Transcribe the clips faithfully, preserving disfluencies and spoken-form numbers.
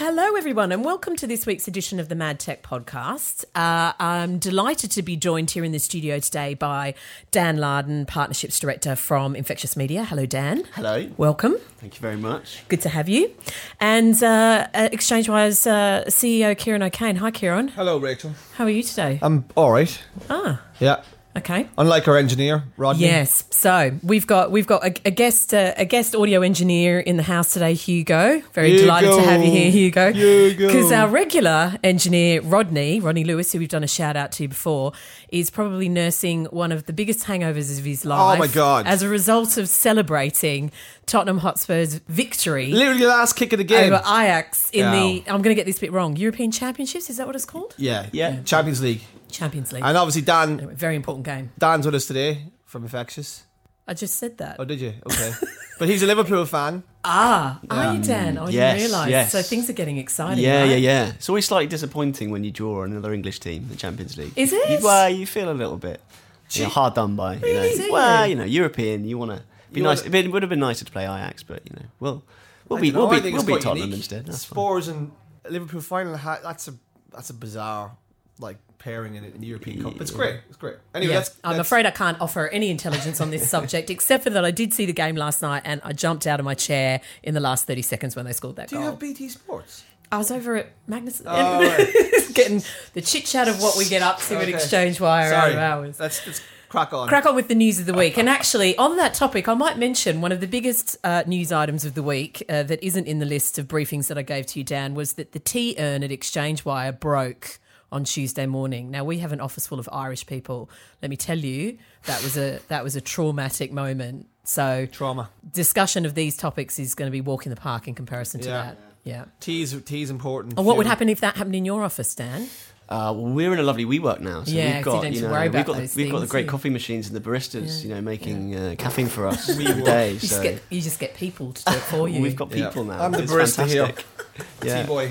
Hello, everyone, and welcome to this week's edition of the Mad Tech Podcast. Uh, I'm delighted to be joined here in the studio today by Dan Larden, Partnerships Director from Infectious Media. Hello, Dan. Hello. Welcome. Thank you very much. Good to have you. And uh, ExchangeWire's uh, C E O, Kieran O'Kane. Hi, Kieran. Hello, Rachel. How are you today? I'm all right. Ah. Yeah. Okay. Unlike our engineer, Rodney. Yes. So we've got we've got a, a guest uh, a guest audio engineer in the house today, Hugo. Very Hugo. delighted to have you here, Hugo. Hugo. Because our regular engineer, Rodney, Rodney Lewis, who we've done a shout out to before, is probably nursing one of the biggest hangovers of his life. Oh, my God. As a result of celebrating Tottenham Hotspur's victory. Literally the last kick of the game. Over Ajax in Ow. the, I'm going to get this bit wrong, European Championships, is that what it's called? Yeah. Yeah. Champions League. Champions League. And obviously Dan, Anyway, very important game. Dan's with us today from Infectious. I just said that. Oh, did you? Okay. But he's a Liverpool fan. Ah, are you, Dan? I yes, didn't realise. yes. So things are getting exciting, Yeah, right? yeah, yeah. It's always slightly disappointing when you draw another English team in the Champions League. Is it? You, well, you feel a little bit you know, hard done by. You Really? know. Do Well, you? you know, European. You want to be You nice. wanna- It would have been nicer to play Ajax, but you know, we'll we'll I be don't know, we'll I be think we'll it's beat quite Tottenham unique. instead. That's fine. Spurs and Liverpool final, ha- that's a that's a bizarre like pairing in, in the European Cup. It's great. It's great. Anyway, Yeah. let's, I'm let's- afraid I can't offer any intelligence on this subject, except for that I did see the game last night and I jumped out of my chair in the last thirty seconds when they scored that Do goal. you have B T Sports? I was over at Magnus, Oh, right. getting the chit chat of what we get up to Okay. at ExchangeWire out Sorry. of hours. Let's, let's crack on. Crack on with the news of the week. And actually, on that topic, I might mention one of the biggest uh, news items of the week uh, that isn't in the list of briefings that I gave to you, Dan, was that the tea urn at ExchangeWire broke on Tuesday morning. Now, we have an office full of Irish people. Let me tell you, that was a that was a traumatic moment. So Trauma. discussion of these topics is going to be walk in the park in comparison to Yeah. that. Yeah. Tea's, tea's important. And what would Fuel. happen if that happened in your office, Dan? Uh, well, we're in a lovely WeWork now, so Yeah, we've so you got don't you have to know worry we've about got the, those we've got the things, great yeah. coffee machines and the baristas, Yeah. you know, making uh, caffeine for us every day. You So just get you just get people to do it for you. we've got Yeah. people now. I'm the It's barista here. fantastic. Yeah. Tea-boy.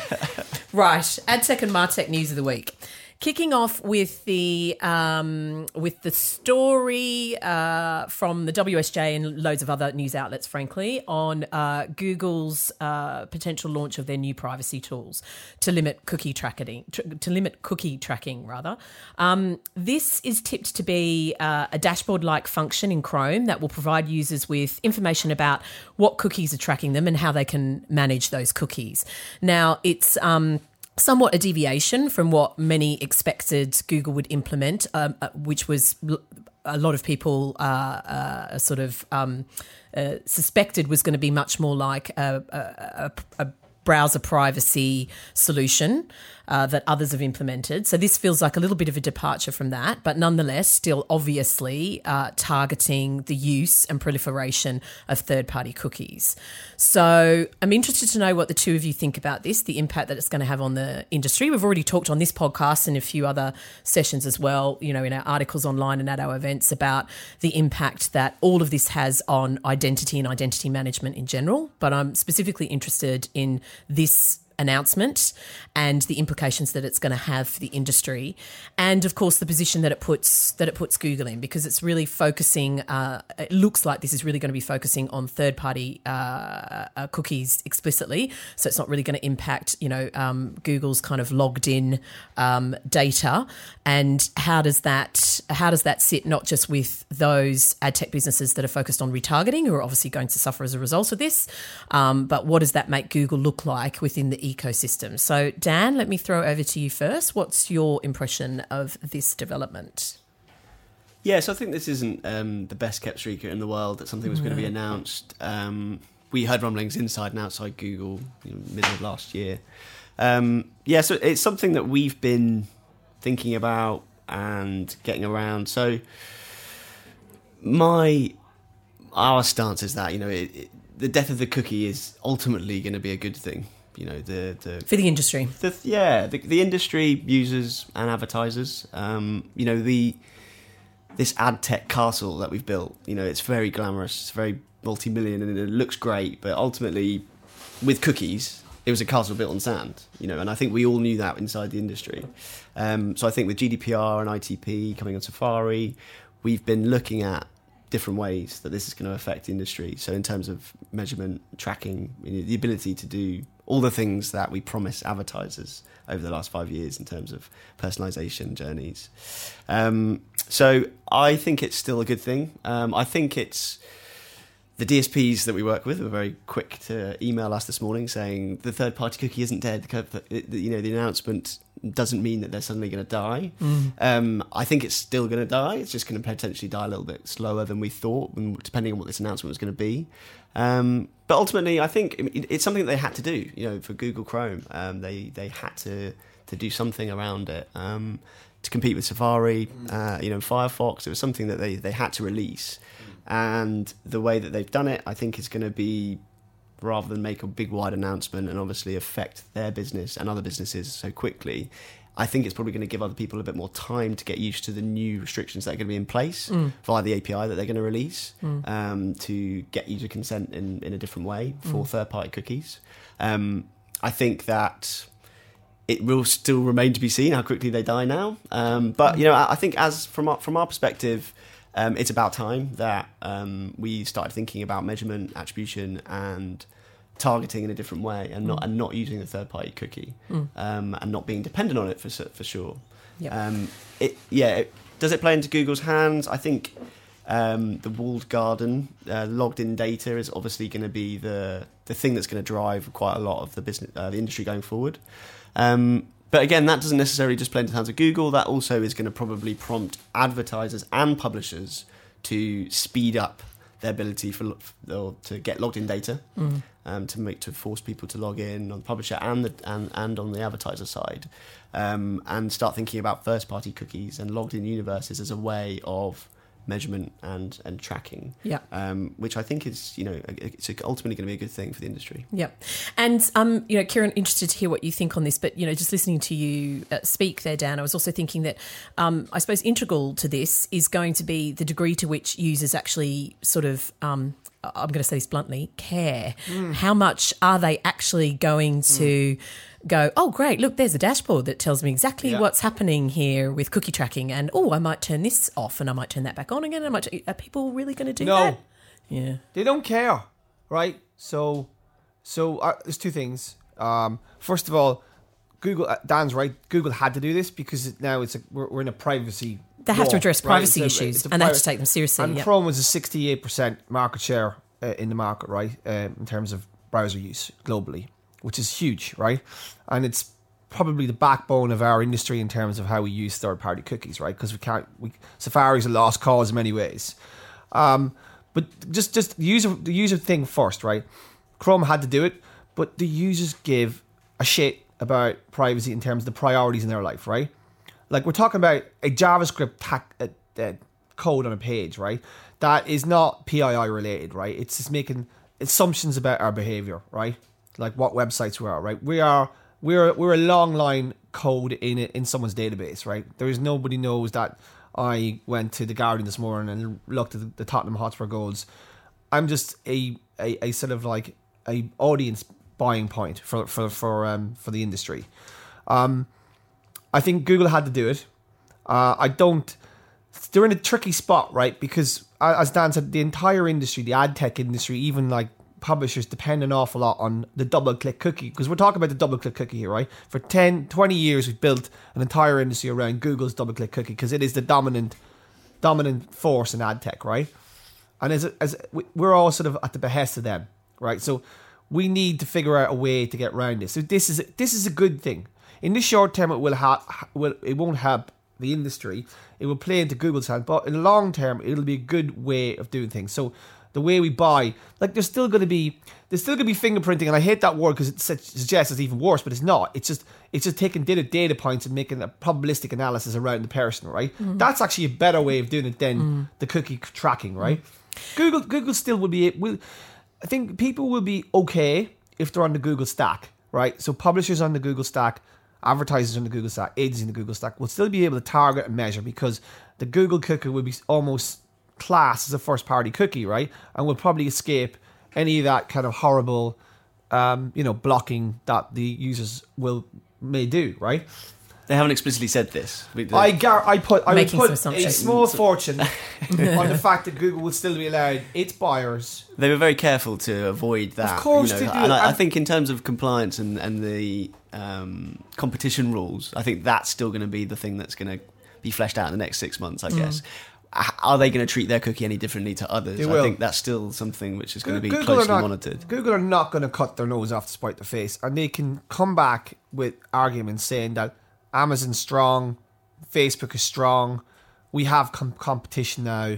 Right, AdTech and MarTech news of the week. Kicking off with the um, with the story uh, from the W S J and loads of other news outlets, frankly, on uh, Google's uh, potential launch of their new privacy tools to limit cookie tracking. Tr- to limit cookie tracking, rather. Um, this is tipped to be uh, a dashboard-like function in Chrome that will provide users with information about what cookies are tracking them and how they can manage those cookies. Now, it's um, somewhat a deviation from what many expected Google would implement, um, uh, which was l- a lot of people uh, uh, sort of um, uh, suspected was going to be much more like a, a, a, a browser privacy solution uh, that others have implemented. So this feels like a little bit of a departure from that, but nonetheless still obviously uh, targeting the use and proliferation of third-party cookies. So I'm interested to know what the two of you think about this, the impact that it's going to have on the industry. We've already talked on this podcast and a few other sessions as well, you know, in our articles online and at our events about the impact that all of this has on identity and identity management in general. But I'm specifically interested in this announcement and the implications that it's going to have for the industry, and of course the position that it puts that it puts Google in, because it's really focusing. Uh, it looks like this is really going to be focusing on third-party uh, uh, cookies explicitly, so it's not really going to impact, you know, um, Google's kind of logged-in um, data. And how does that how does that sit not just with those ad tech businesses that are focused on retargeting, who are obviously going to suffer as a result of this, um, but what does that make Google look like within the ecosystem? So, Dan, let me throw over to you first. What's your impression of this development? Yeah, so I think this isn't um, the best kept secret in the world that something was going to be announced. Um, we heard rumblings inside and outside Google, you know, middle of last year. Um, yeah, so it's something that we've been thinking about and getting around. So my our stance is that, you know, it, it, the death of the cookie is ultimately going to be a good thing. You know, the the For the industry. the yeah the, the industry, users and advertisers. Um, you know, the this ad tech castle that we've built. You know, it's very glamorous, it's very multi-million, and it looks great. But ultimately, with cookies, it was a castle built on sand. You know, and I think we all knew that inside the industry. Um, so I think with G D P R and I T P coming on Safari, we've been looking at different ways that this is going to affect the industry. So in terms of measurement, tracking, you know, the ability to do all the things that we promise advertisers over the last five years in terms of personalization journeys. Um, so I think it's still a good thing. Um, I think it's the D S Ps that we work with were very quick to email us this morning saying the third-party cookie isn't dead. You know, the announcement doesn't mean that they're suddenly going to die. Mm. Um, I think it's still going to die. It's just going to potentially die a little bit slower than we thought, depending on what this announcement was going to be. Um, but ultimately, I think it's something that they had to do. You know, for Google Chrome, um, they they had to to do something around it um, to compete with Safari. Uh, you know, Firefox. It was something that they they had to release. And the way that they've done it, I think, is going to be, rather than make a big wide announcement and obviously affect their business and other businesses so quickly, I think it's probably going to give other people a bit more time to get used to the new restrictions that are going to be in place mm. via the A P I that they're going to release mm. um, to get user consent in, in a different way for mm. third-party cookies. Um, I think that it will still remain to be seen how quickly they die now. Um, but, you know, I, I think as from our, from our perspective, Um, it's about time that um, we started thinking about measurement, attribution, and targeting in a different way, and not mm. and not using the third-party cookie, mm. um, and not being dependent on it for for sure. Yep. Um, it yeah. It, does it play into Google's hands? I think um, the walled garden, uh, logged-in data, is obviously going to be the the thing that's going to drive quite a lot of the business, uh, the industry going forward. Um, But again, that doesn't necessarily just play into the hands of Google. That also is going to probably prompt advertisers and publishers to speed up their ability for or to get logged in data, mm. um, to make to force people to log in on the publisher and the and, and on the advertiser side, um, and start thinking about first party cookies and logged in universes as a way of measurement and and tracking, yeah, um, which I think is, you know, it's ultimately going to be a good thing for the industry. Yeah, and um, you know, Kieran, interested to hear what you think on this. But you know, just listening to you uh, speak there, Dan, I was also thinking that um, I suppose integral to this is going to be the degree to which users actually sort of. Um, I'm going to say this bluntly, care. Mm. How much are they actually going to mm. go, oh, great, look, there's a dashboard that tells me exactly yeah. what's happening here with cookie tracking, and, oh, I might turn this off and I might turn that back on again. I might, are people really going to do no. that? Yeah. They don't care, right? So so uh, there's two things. Um, first of all, Google, uh, Dan's right, Google had to do this because now it's a, we're, we're in a privacy They have law, to address privacy right? issues, a, a and they have to take them seriously. And yep. Chrome was a sixty-eight percent market share uh, in the market, right, um, in terms of browser use globally, which is huge, right? And it's probably the backbone of our industry in terms of how we use third-party cookies, right? Because we can't. We, Safari's a lost cause in many ways. Um, but just just the user the user thing first, right? Chrome had to do it, but the users give a shit about privacy in terms of the priorities in their life, right? Like we're talking about a JavaScript ta- uh, uh, code on a page, right? That is not P I I related, right? It's just making assumptions about our behavior, right? Like what websites we are, right? We are we're we're a long line code in it in someone's database, right? There is nobody knows that I went to the Guardian this morning and looked at the, the Tottenham Hotspur goals. I'm just a, a a sort of like a audience buying point for for for um for the industry. Um. I think Google had to do it. Uh, I don't... They're in a tricky spot, right? Because, as Dan said, the entire industry, the ad tech industry, even like publishers depend an awful lot on the double-click cookie. Because we're talking about the double-click cookie here, right? For ten, twenty years, we've built an entire industry around Google's double-click cookie because it is the dominant dominant force in ad tech, right? And as as we're all sort of at the behest of them, right? So we need to figure out a way to get around this. So this is this is a good thing. In the short term, it will ha- will it won't help the industry. It will play into Google's hand, but in the long term, it'll be a good way of doing things. So the way we buy, like there's still going to be there's still going to be fingerprinting, and I hate that word because it suggests it's even worse, but it's not. It's just it's just taking data data points and making a probabilistic analysis around the person, right? Mm. That's actually a better way of doing it than mm. the cookie tracking, right? Mm. Google Google still will be will. I think people will be okay if they're on the Google stack, right? So publishers on the Google stack. Advertisers on the Google stack, agencies in the Google stack will still be able to target and measure because the Google cookie will be almost classed as a first party cookie, right? And will probably escape any of that kind of horrible, um, you know, blocking that the users will may do, right? They haven't explicitly said this. I gar- I put I would Making some put a assumptions. small fortune on the fact that Google would still be allowed its buyers. They were very careful to avoid that. Of course you know, they do. And I, I And- think in terms of compliance and, and the um, competition rules, I think that's still going to be the thing that's going to be fleshed out in the next six months, I guess. H- Are they going to treat their cookie any differently to others? They I will. think that's still something which is going to be Google closely are not, monitored. Google are not going to cut their nose off to spite their face, and they can come back with arguments saying that Amazon's strong, Facebook is strong, we have com- competition now,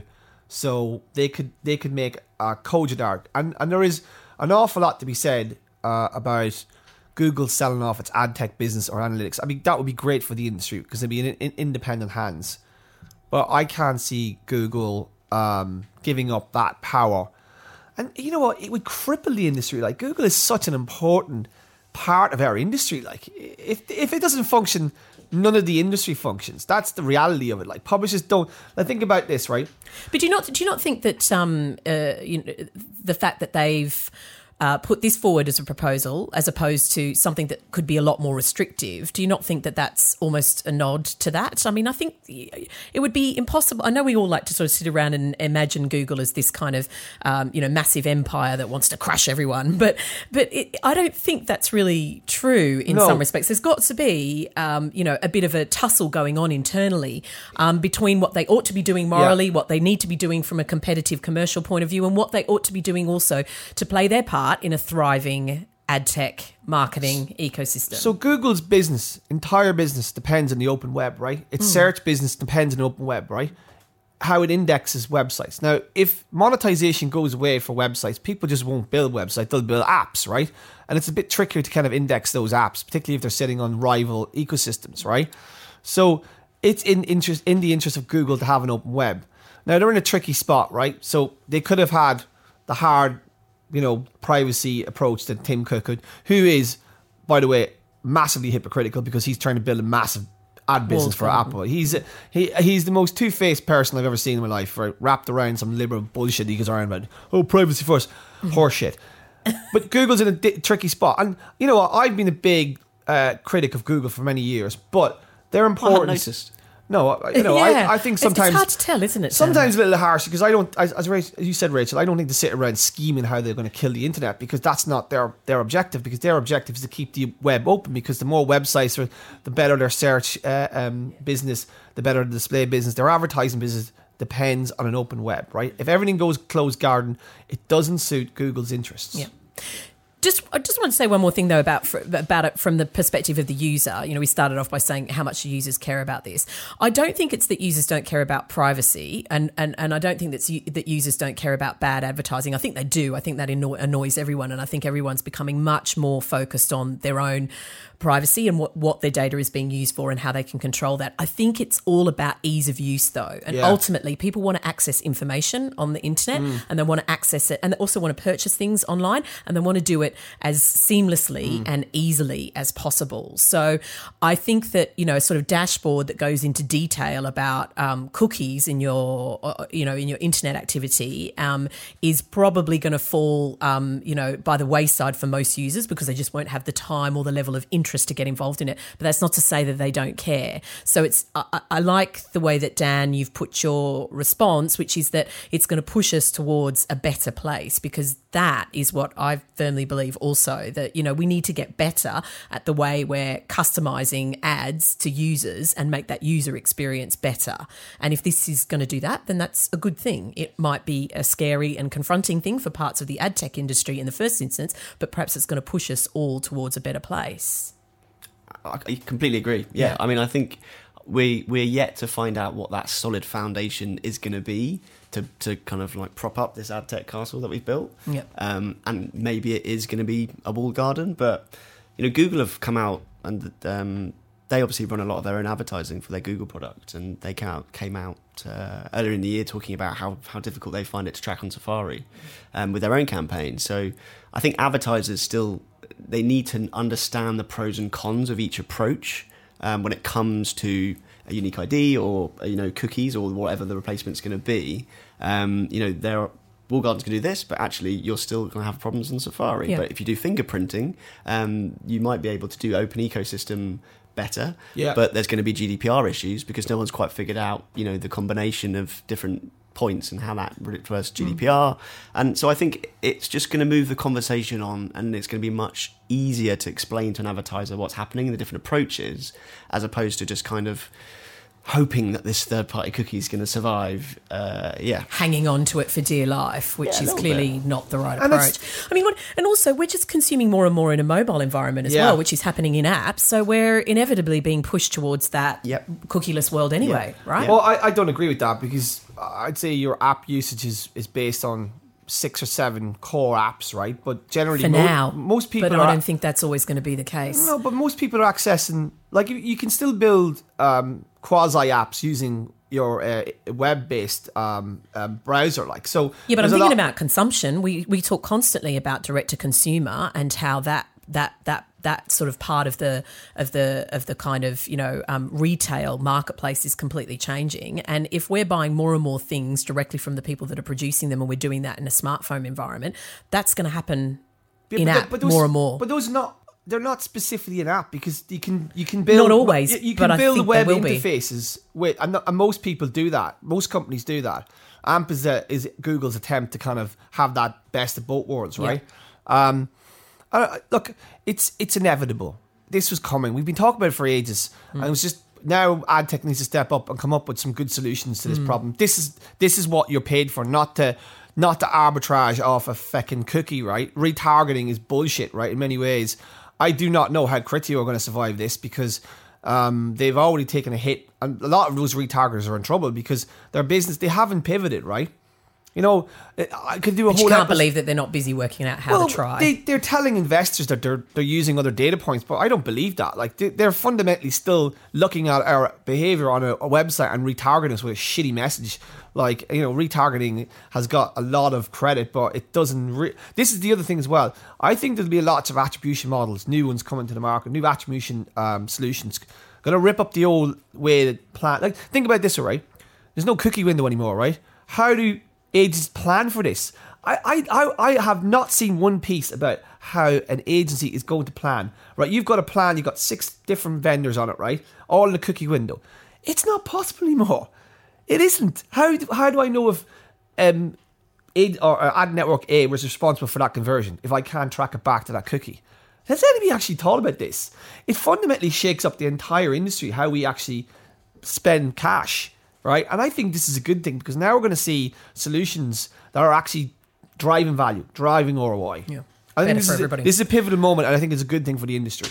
so they could they could make a cogent argument. And and there is an awful lot to be said uh, about Google selling off its ad tech business or analytics. I mean, that would be great for the industry because it'd be in, in independent hands. But I can't see Google um, giving up that power. And you know what? It would cripple the industry. Like, Google is such an important part of our industry. Like, if if it doesn't function, none of the industry functions. That's the reality of it. Like, publishers don't. Like, think about this, right? But do you not do you not think that um uh, you know, the fact that they've uh, put this forward as a proposal as opposed to something that could be a lot more restrictive, do you not think that that's almost a nod to that? I mean, I think it would be impossible. I know we all like to sort of sit around and imagine Google as this kind of, um, you know, massive empire that wants to crush everyone. But but it, I don't think that's really true in No. some respects. There's got to be, um, you know, a bit of a tussle going on internally um, between what they ought to be doing morally, Yeah. what they need to be doing from a competitive commercial point of view, and what they ought to be doing also to play their part in a thriving ad tech marketing ecosystem. So Google's business, entire business, depends on the open web, right? Its search business depends on the open web, right? How it indexes websites. Now, if monetization goes away for websites, people just won't build websites, they'll build apps, right? And it's a bit trickier to kind of index those apps, particularly if they're sitting on rival ecosystems, right? So it's in interest in the interest of Google to have an open web. Now, they're in a tricky spot, right? So they could have had the hard, you know, privacy approach that Tim Cook could, who is, by the way, massively hypocritical because he's trying to build a massive ad business for Apple. He's he he's the most two-faced person I've ever seen in my life, right? Wrapped around some liberal bullshit he goes around about. Oh, privacy first. Horseshit. But Google's in a di- tricky spot. And you know what? I've been a big uh, critic of Google for many years, but they're I hadn't important. noticed. No, you know, Yeah. I, I think It's- sometimes it's hard to tell, isn't it? Sometimes a little harsh because I don't, as, as Rachel- as you said, Rachel, I don't think to sit around scheming how they're going to kill the internet because that's not their their objective. Because their objective is to keep the web open. Because the more websites are, the better their search uh, um, business, the better the display business, their advertising business depends on an open web, right? If everything goes closed garden, it doesn't suit Google's interests. Yeah. Just, I just want to say one more thing though about fr- about it from the perspective of the user. You know, we started off by saying how much users care about this. I don't think it's that users don't care about privacy, and and, and I don't think that's that users don't care about bad advertising. I think they do. I think that anno- annoys everyone, and I think everyone's becoming much more focused on their own privacy and what, what their data is being used for and how they can control that. I think it's all about ease of use though. And Yeah. ultimately people want to access information on the internet Mm. and they want to access it and they also want to purchase things online and they want to do it as seamlessly Mm. and easily as possible. So I think that, you know, a sort of dashboard that goes into detail about um, cookies in your, uh, you know, in your internet activity um, is probably going to fall, um, you know, by the wayside for most users because they just won't have the time or the level of interest to get involved in it. But that's not to say that they don't care. So it's I, I like the way that, Dan, you've put your response, which is that it's going to push us towards a better place because that is what I firmly believe also, that, you know, we need to get better at the way we're customizing ads to users and make that user experience better. And if this is going to do that, then that's a good thing. It might be a scary and confronting thing for parts of the ad tech industry in the first instance, but perhaps it's going to push us all towards a better place. I completely agree. Yeah, Yeah. I mean, I think we we're yet to find out what that solid foundation is going to be to to kind of like prop up this ad tech castle that we've built. Yep. Um, and maybe it is going to be a walled garden, but you know, Google have come out and um, they obviously run a lot of their own advertising for their Google product, and they came out, came out uh, earlier in the year talking about how how difficult they find it to track on Safari um, with their own campaign. So I think advertisers still, they need to understand the pros and cons of each approach um, when it comes to a unique I D or, you know, cookies or whatever the replacement's going to be. Um, you know, there are, walled gardens can do this, but actually you're still going to have problems on Safari. Yeah. But if you do fingerprinting, um, you might be able to do open ecosystem better. Yeah. But there's going to be G D P R issues because no one's quite figured out, you know, the combination of different points and how that refers to G D P R. Mm. And so I think it's just going to move the conversation on, and it's going to be much easier to explain to an advertiser what's happening and the different approaches, as opposed to just kind of hoping that this third-party cookie is going to survive. Uh, yeah, hanging on to it for dear life, which yeah, is clearly bit. not the right And approach. I mean, what, and also we're just consuming more and more in a mobile environment as Yeah. well, which is happening in apps. So we're inevitably being pushed towards that Yep. cookieless world anyway, Yeah. right? Well, I, I don't agree with that because I'd say your app usage is, is based on six or seven core apps, right? But generally, for mo- now, most people but are. I don't think that's always going to be the case. No, but most people are accessing, like, you, you can still build um, quasi apps using your uh, web-based um, uh, browser, like so. Yeah, but I'm there's a thinking lot- about consumption. We we talk constantly about direct to consumer and how that that that that sort of part of the of the of the kind of, you know, um, retail marketplace is completely changing. And if we're buying more and more things directly from the people that are producing them, and we're doing that in a smartphone environment, that's going to happen Yeah, in but app the- but those- more and more. But those are not. They're not specifically an app because you can you can build Not always, you, you can but I build think web they will be. interfaces with and, and most people do that. Most companies do that. A M P is, a, is Google's attempt to kind of have that best of both worlds, right? Um, uh, look, it's it's inevitable. This was coming. We've been talking about it for ages, Mm. and it was just now ad tech needs to step up and come up with some good solutions to this Mm. problem. This is this is what you're paid for, not to not to arbitrage off a fucking cookie, right? Retargeting is bullshit, right? In many ways, I do not know how Criteo are going to survive this because um, they've already taken a hit, and a lot of those retargeters are in trouble because their business they haven't pivoted, right? You know, I could do a But whole. you can't episode- believe that they're not busy working out how well, to try. They, they're telling investors that they're they're using other data points, but I don't believe that. Like they, they're fundamentally still looking at our behavior on a, a website and retargeting us with a shitty message. Like, you know, retargeting has got a lot of credit, but it doesn't. Re- this is the other thing as well. I think there'll be lots of attribution models, new ones coming to the market, new attribution um, solutions, going to rip up the old way that plan. Like, think about this, all right? There's no cookie window anymore, right? How do agencies plan for this? I, I, I, I have not seen one piece about how an agency is going to plan. Right, you've got a plan. You've got six different vendors on it, right? All in the cookie window. It's not possible anymore. It isn't. How do, how do I know if um, ad, or, or ad network A was responsible for that conversion if I can't track it back to that cookie? Has anybody actually thought about this? It fundamentally shakes up the entire industry, how we actually spend cash, right? And I think this is a good thing because now we're going to see solutions that are actually driving value, driving R O I. Yeah. I think Better this for is, a, everybody. this is a pivotal moment, and I think it's a good thing for the industry.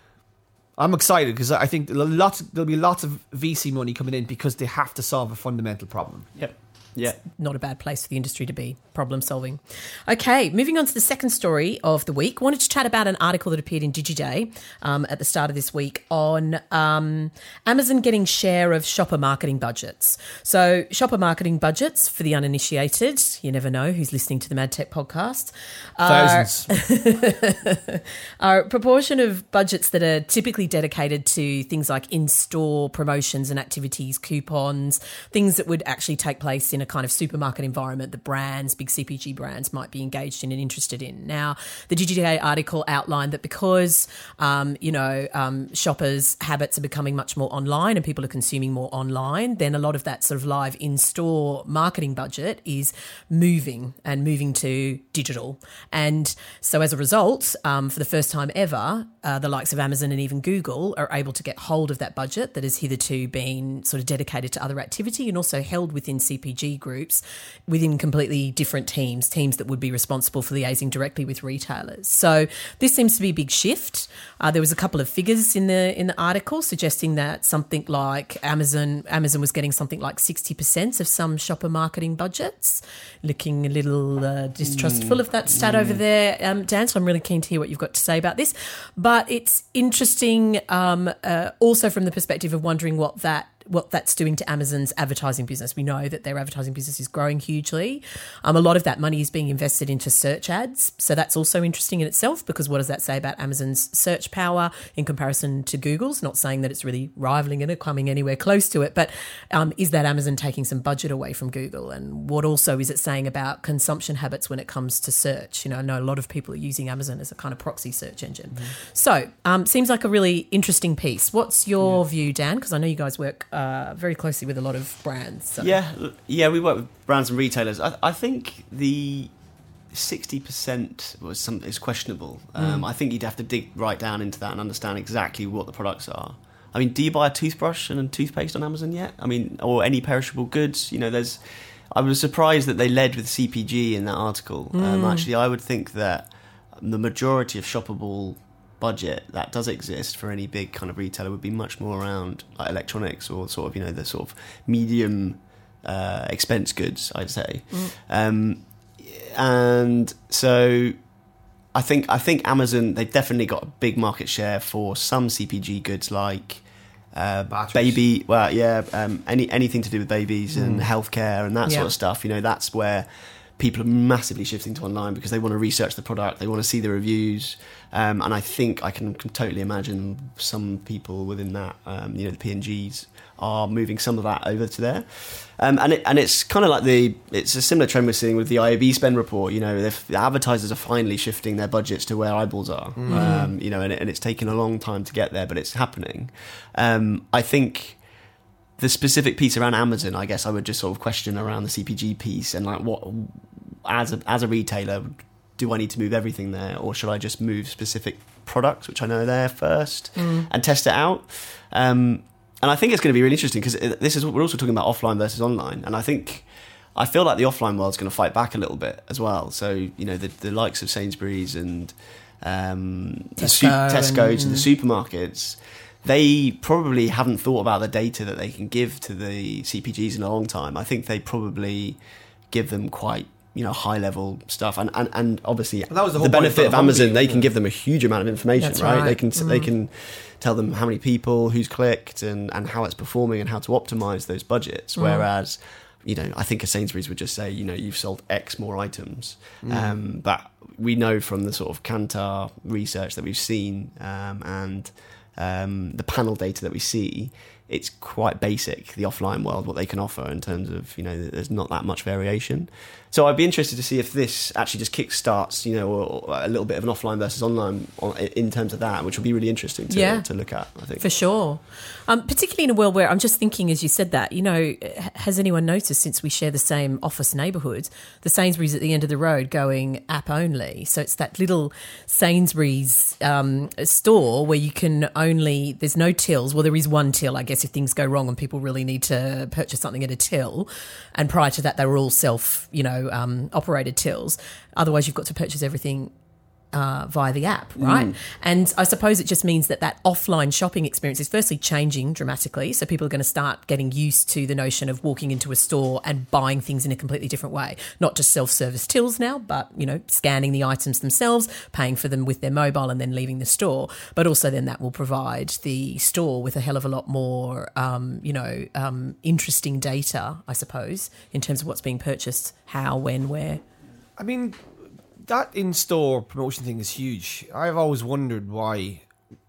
I'm excited because I think lots, there'll be lots of V C money coming in because they have to solve a fundamental problem. Yep. Yeah. Not a bad place for the industry to be problem solving. Okay, moving on to the second story of the week. Wanted to chat about an article that appeared in DigiDay um, at the start of this week on um, Amazon getting share of shopper marketing budgets. So shopper marketing budgets, for the uninitiated, you never know who's listening to the MadTech podcast, are, Thousands. are a proportion of budgets that are typically dedicated to things like in-store promotions and activities, coupons, things that would actually take place in a kind of supermarket environment that brands, big C P G brands might be engaged in and interested in. Now, the DigiDay article outlined that because, um, you know, um, shoppers' habits are becoming much more online and people are consuming more online, then a lot of that sort of live in-store marketing budget is moving and moving to digital. And so as a result, um, for the first time ever, uh, the likes of Amazon and even Google are able to get hold of that budget that has hitherto been sort of dedicated to other activity and also held within C P G groups within completely different teams, teams that would be responsible for liaising directly with retailers. So this seems to be a big shift. Uh, there was a couple of figures in the in the article suggesting that something like Amazon Amazon was getting something like sixty percent of some shopper marketing budgets. Looking a little uh, distrustful mm. of that stat mm. over there, um, Dan, so I'm really keen to hear what you've got to say about this. But it's interesting um, uh, also from the perspective of wondering what that what that's doing to Amazon's advertising business. We know that their advertising business is growing hugely. Um, a lot of that money is being invested into search ads. So that's also interesting in itself, because what does that say about Amazon's search power in comparison to Google's? Not saying that it's really rivaling it or coming anywhere close to it, but um, is that Amazon taking some budget away from Google? And what also is it saying about consumption habits when it comes to search? You know, I know a lot of people are using Amazon as a kind of proxy search engine. Mm-hmm. So um, seems like a really interesting piece. What's your yeah. view, Dan? Because I know you guys work uh, very closely with a lot of brands. So. Yeah, yeah, we work with brands and retailers. I, I think the sixty percent was some is questionable. Um, mm. I think you'd have to dig right down into that and understand exactly what the products are. I mean, do you buy a toothbrush and a toothpaste on Amazon yet? I mean, or any perishable goods? You know, there's. I was surprised that they led with C P G in that article. Mm. Um, actually, I would think that the majority of shoppable budget that does exist for any big kind of retailer would be much more around like electronics or sort of, you know, the sort of medium uh, expense goods, I'd say. Mm. Um, and so I think I think Amazon, they've definitely got a big market share for some C P G goods like uh, baby, well, yeah, um, any anything to do with babies mm. and healthcare and that yeah. sort of stuff. You know, that's where people are massively shifting to online because they want to research the product, they want to see the reviews, um, and I think I can, can totally imagine some people within that, um, you know, the P and Gs are moving some of that over to there, um, and it, and it's kind of like the it's a similar trend we're seeing with the I A B spend report. You know, if the advertisers are finally shifting their budgets to where eyeballs are, mm. um, you know, and, it, and it's taken a long time to get there, but it's happening. Um, I think. The specific piece around Amazon, I guess I would just sort of question around the C P G piece and like what, as a, as a retailer, do I need to move everything there or should I just move specific products, which I know are there first, mm. and test it out? Um, and I think it's going to be really interesting because this is we're also talking about offline versus online, and I think I feel like the offline world's going to fight back a little bit as well. So you know the the likes of Sainsbury's and um, Tesco the su- Tesco's and, and the supermarkets. They probably haven't thought about the data that they can give to the C P Gs in a long time. I think they probably give them quite, you know, high level stuff, and and, and obviously well, that was the, the benefit of Amazon, they can yeah. give them a huge amount of information, right? right? They can mm. they can tell them how many people, who's clicked, and and how it's performing, and how to optimize those budgets. Mm. Whereas, you know, I think a Sainsbury's would just say, you know, you've sold X more items, mm. um, but we know from the sort of Kantar research that we've seen, um, and Um, the panel data that we see, it's quite basic, the offline world, what they can offer in terms of, you know, there's not that much variation. So I'd be interested to see if this actually just kickstarts, you know, or, or a little bit of an offline versus online on, in terms of that, which will be really interesting to, yeah, to look at, I think. For sure. Um, particularly in a world where I'm just thinking, as you said that, you know, has anyone noticed since we share the same office neighbourhood, the Sainsbury's at the end of the road going app only? So it's that little Sainsbury's um, store where you can only, there's no tills. Well, there is one till, I guess, if things go wrong and people really need to purchase something at a till. And prior to that, they were all self, you know, um, operated tills. Otherwise, you've got to purchase everything Uh, via the app, right? Mm. And I suppose it just means that that offline shopping experience is firstly changing dramatically. So people are going to start getting used to the notion of walking into a store and buying things in a completely different way. Not just self-service tills now, but, you know, scanning the items themselves, paying for them with their mobile and then leaving the store. But also then that will provide the store with a hell of a lot more, um, you know, um, interesting data, I suppose, in terms of what's being purchased, how, when, where. I mean, that in-store promotion thing is huge. I've always wondered why,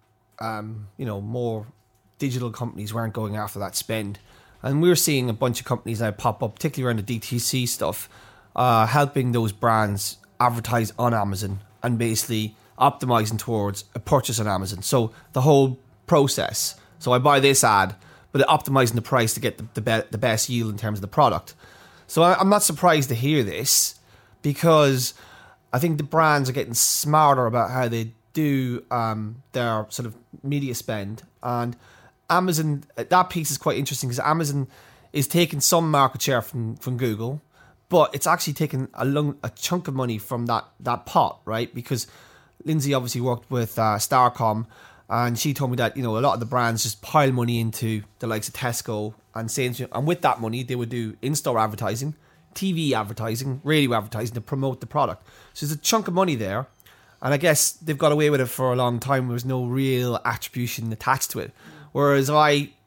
um, you know, more digital companies weren't going after that spend. And we're seeing a bunch of companies now pop up, particularly around the D T C stuff, uh, helping those brands advertise on Amazon and basically optimizing towards a purchase on Amazon. So the whole process. So I buy this ad, but optimizing the price to get the, the, be- the best yield in terms of the product. So I, I'm not surprised to hear this, because I think the brands are getting smarter about how they do um, their sort of media spend. And Amazon, that piece is quite interesting because Amazon is taking some market share from, from Google, but it's actually taking a, long, a chunk of money from that, that pot, right? Because Lindsay obviously worked with uh, Starcom, and she told me that, you know, a lot of the brands just pile money into the likes of Tesco and Sainsbury's, and with that money, they would do in-store advertising, T V advertising, radio advertising to promote the product. So there's a chunk of money there, and I guess they've got away with it for a long time. There was no real attribution attached to it. Whereas I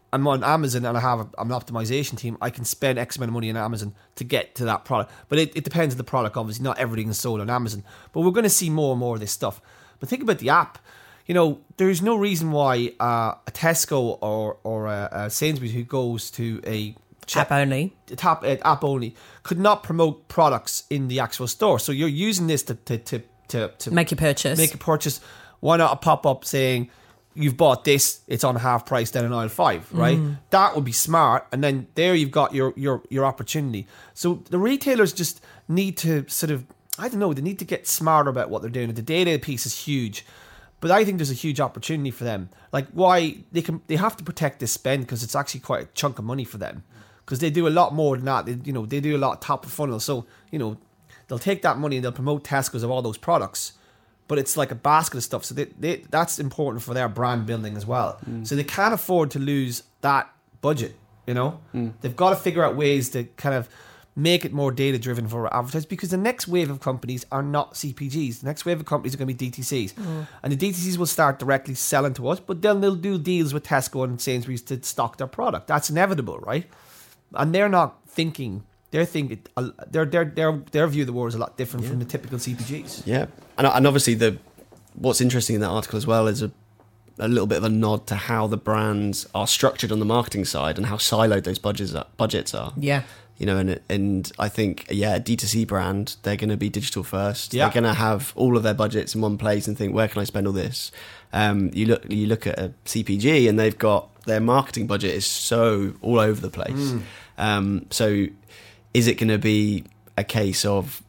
I'm on Amazon and I have a, I'm an optimization team, I can spend X amount of money on Amazon to get to that product. But it, it depends on the product, obviously. Not everything is sold on Amazon. But we're going to see more and more of this stuff. But think about the app. You know, there's no reason why uh, a Tesco or, or a, a Sainsbury's who goes to a App only. Tap, uh, app only could not promote products in the actual store. So you're using this to to, to, to, to make your purchase. Make a purchase. Why not a pop-up saying, you've bought this, it's on half price down in aisle five, right? Mm. That would be smart. And then there you've got your, your, your opportunity. So the retailers just need to sort of, I don't know, they need to get smarter about what they're doing. The data piece is huge. But I think there's a huge opportunity for them. Like, why they can they have to protect this spend because it's actually quite a chunk of money for them. Because they do a lot more than that. They, you know, they do a lot top of funnel. So, you know, they'll take that money and they'll promote Tesco's of all those products. But it's like a basket of stuff. So they, they, that's important for their brand building as well. Mm. So they can't afford to lose that budget, you know. Mm. They've got to figure out ways to kind of make it more data driven for advertisers, because the next wave of companies are not C P Gs. The next wave of companies are going to be D T Cs. Mm. And the D T Cs will start directly selling to us, but then they'll do deals with Tesco and Sainsbury's to stock their product. That's inevitable, right? And they're not thinking, they're thinking, their their their their view of the world is a lot different yeah. from the typical C P Gs. Yeah, and and obviously the what's interesting in that article as well is a a little bit of a nod to how the brands are structured on the marketing side and how siloed those budgets are, budgets are. Yeah. You know, and and I think, yeah, a D two C brand, they're going to be digital first. Yeah. They're going to have all of their budgets in one place and think, where can I spend all this? Um, you look you look at a C P G and they've got, their marketing budget is so all over the place. Mm. Um, so is it going to be a case of,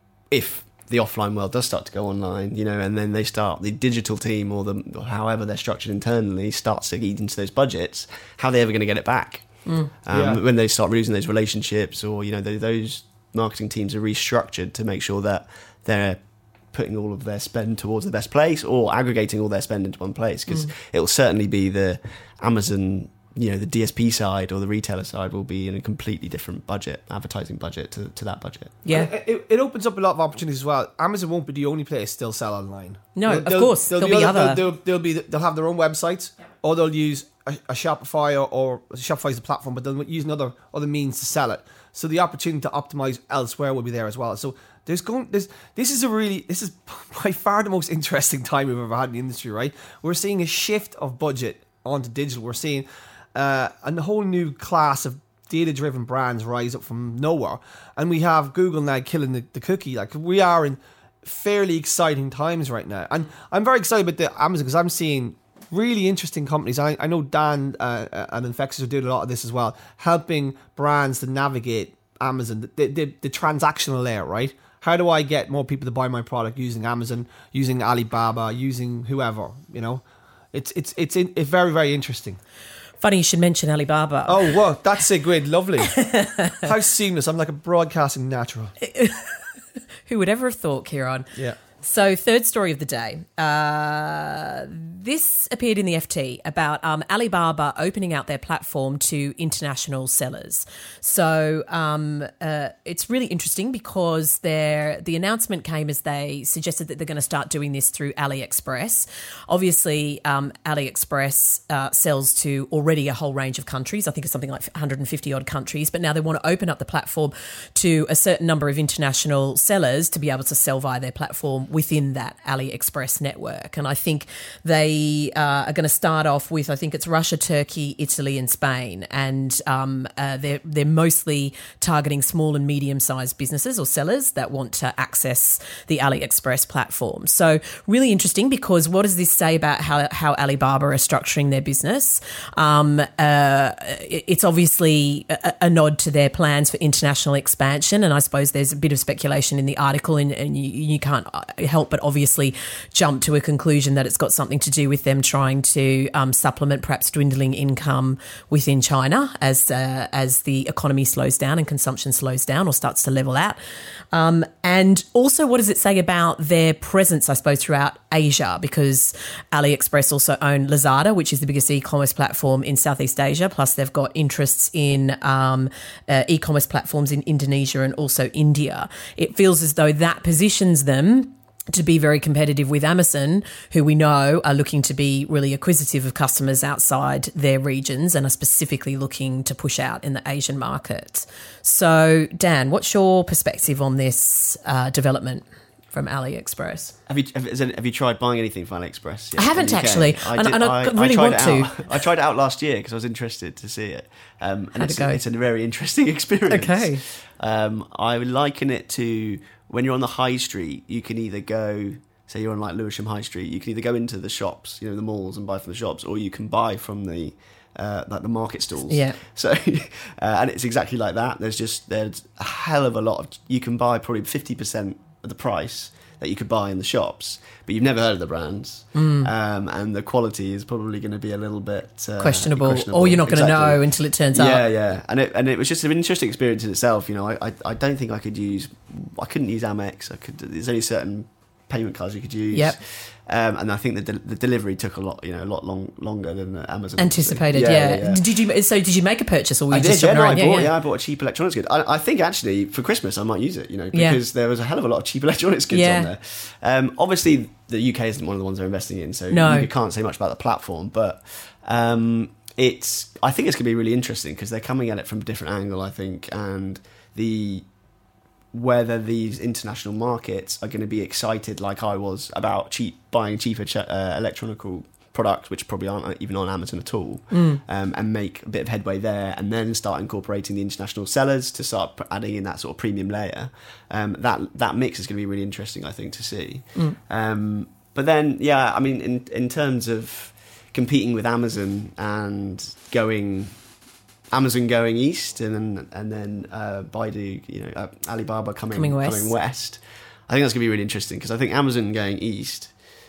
if the offline world does start to go online, you know, and then they start, the digital team or the or however they're structured internally starts to eat into those budgets, how are they ever going to get it back? Mm. Um, yeah. When they start losing those relationships, or, you know, they, those marketing teams are restructured to make sure that they're putting all of their spend towards the best place, or aggregating all their spend into one place, because mm. it will certainly be the Amazon, you know, the D S P side or the retailer side will be in a completely different budget, advertising budget to, to that budget. Yeah, it, it opens up a lot of opportunities as well. Amazon won't be the only place still sell online. No, they'll, of they'll, course they'll, there'll be other, other. They'll, they'll, they'll be they'll have their own websites, or they'll use a, a Shopify or, or Shopify is the platform, but they'll use another other means to sell it. So the opportunity to optimize elsewhere will be there as well. So there's going there's this is a really this is by far the most interesting time we've ever had in the industry. Right, we're seeing a shift of budget onto digital. We're seeing uh, a whole new class of data-driven brands rise up from nowhere, and we have Google now killing the, the cookie. Like, we are in fairly exciting times right now, and I'm very excited about the Amazon because I'm seeing really interesting companies. I, I know Dan uh, and Infectious are doing a lot of this as well, helping brands to navigate Amazon, the, the, the transactional layer, right? How do I get more people to buy my product using Amazon, using Alibaba, using whoever, you know? It's it's it's, in, it's very, very interesting. Funny you should mention Alibaba. Oh, well, that's a great, lovely. How seamless. I'm like a broadcasting natural. Who would ever have thought, Kieran? Yeah. So, third story of the day. Uh, this appeared in the F T about um, Alibaba opening out their platform to international sellers. So, um, uh, it's really interesting because the announcement came as they suggested that they're going to start doing this through AliExpress. Obviously, um, AliExpress uh, sells to already a whole range of countries. I think it's something like one hundred fifty odd countries. But now they want to open up the platform to a certain number of international sellers to be able to sell via their platform within that AliExpress network. And I think they uh, are going to start off with, I think it's Russia, Turkey, Italy and Spain. And um, uh, they're, they're mostly targeting small and medium-sized businesses or sellers that want to access the AliExpress platform. So really interesting, because what does this say about how, how Alibaba are structuring their business? Um, uh, it's obviously a, a nod to their plans for international expansion. And I suppose there's a bit of speculation in the article, and, and you, you can't help but obviously jump to a conclusion that it's got something to do with them trying to um, supplement perhaps dwindling income within China as uh, as the economy slows down and consumption slows down or starts to level out. Um, and also, what does it say about their presence, I suppose, throughout Asia? Because AliExpress also own Lazada, which is the biggest e-commerce platform in Southeast Asia. Plus, they've got interests in um, uh, e-commerce platforms in Indonesia and also India. It feels as though that positions them to be very competitive with Amazon, who we know are looking to be really acquisitive of customers outside their regions and are specifically looking to push out in the Asian market. So, Dan, what's your perspective on this uh, development from AliExpress? Have you have, have you tried buying anything from AliExpress yet I haven't actually, I and, did, and I, I really I want it to. Out. I tried it out last year because I was interested to see it, um, and How'd it's, it go? it's a very interesting experience. Okay. Um, I would liken it to when you're on the high street. You can either go, say you're on like Lewisham High Street, you can either go into the shops, you know, the malls, and buy from the shops, or you can buy from the uh, like the market stalls. Yeah. So, uh, and it's exactly like that. There's just there's a hell of a lot of, you can buy probably fifty percent of the price that you could buy in the shops, but you've never heard of the brands, mm. um, and the quality is probably going to be a little bit uh, questionable, questionable, or you're not going to exactly. know until it turns yeah, up. Yeah, yeah, and it and it was just an interesting experience in itself. You know, I I, I don't think I could use, I couldn't use Amex. I could. There's only certain payment cards you could use. Yep. Um, and I think the de- the delivery took a lot, you know, a lot long longer than Amazon anticipated. Yeah, yeah. yeah. yeah. Did you? So did you make a purchase, or were you I just did, yeah, shopping no, around? I Yeah, bought, yeah. yeah, I bought a cheap electronics good. I, I think actually for Christmas I might use it, you know, Yeah. because there was a hell of a lot of cheap electronics goods Yeah. on there. Um, obviously, the U K isn't one of the ones they're investing in, so No. you can't say much about the platform. But um, it's, I think it's going to be really interesting because they're coming at it from a different angle, I think, and the whether these international markets are going to be excited like I was about cheap buying cheaper ch- uh, electronical products, which probably aren't even on Amazon at all, mm. um, and make a bit of headway there, and then start incorporating the international sellers to start adding in that sort of premium layer. Um, that that mix is going to be really interesting, I think, to see. Mm. Um, but then, yeah, I mean, in in terms of competing with Amazon and going. Amazon going east, and then and then uh, Baidu, you know, uh, Alibaba coming coming west. coming west. I think that's going to be really interesting because I think Amazon going east,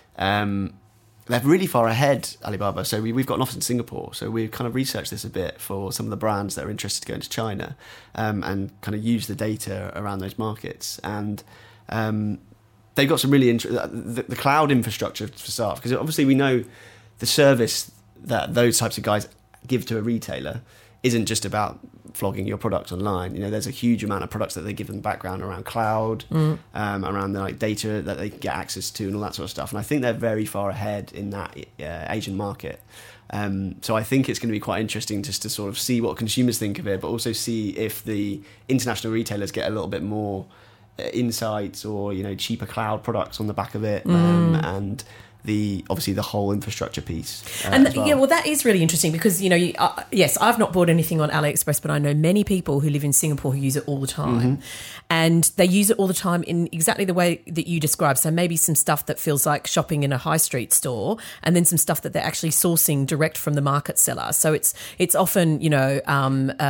um, they're really far ahead, Alibaba. So we, we've got an office in Singapore, so we've kind of researched this a bit for some of the brands that are interested to go into China, um, and kind of use the data around those markets. And um, they've got some really interesting the, the cloud infrastructure for staff, because obviously we know the service that those types of guys give to a retailer isn't just about flogging your product online. You know, there's a huge amount of products that they give them background around cloud, mm. um, around the like data that they can get access to, and all that sort of stuff. And I think they're very far ahead in that uh, Asian market. Um, so I think it's going to be quite interesting just to sort of see what consumers think of it, but also see if the international retailers get a little bit more uh, insights or, you know, cheaper cloud products on the back of it, mm. um, and the obviously the whole infrastructure piece, uh, and as well. yeah, well, that is really interesting because, you know, you, uh, yes, I've not bought anything on AliExpress, but I know many people who live in Singapore who use it all the time, mm-hmm. and they use it all the time in exactly the way that you described. So maybe some stuff that feels like shopping in a high street store, and then some stuff that they're actually sourcing direct from the market seller. So it's it's often, you know, um, uh,